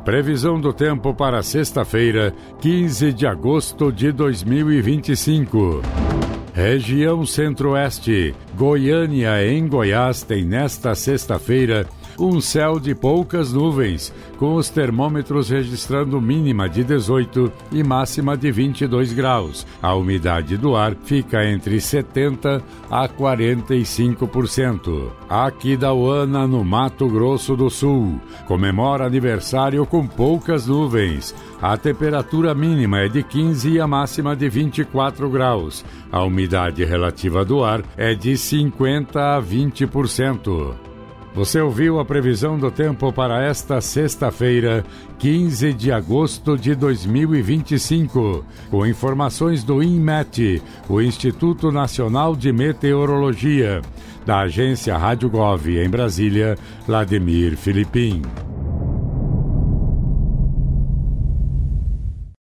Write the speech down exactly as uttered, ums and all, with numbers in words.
Previsão do tempo para sexta-feira, quinze de agosto de dois mil e vinte e cinco. Região Centro-Oeste, Goiânia em Goiás tem nesta sexta-feira um céu de poucas nuvens, com os termômetros registrando mínima de dezoito e máxima de vinte e dois graus. A umidade do ar fica entre setenta a quarenta e cinco por cento. Aquidauana, no Mato Grosso do Sul, comemora aniversário com poucas nuvens. A temperatura mínima é de quinze e a máxima de vinte e quatro graus. A umidade relativa do ar é de cinquenta a vinte por cento. Você ouviu a previsão do tempo para esta sexta-feira, quinze de agosto de dois mil e vinte e cinco, com informações do INMET, o Instituto Nacional de Meteorologia, da agência Rádio Gov em Brasília, Vladimir Filipim.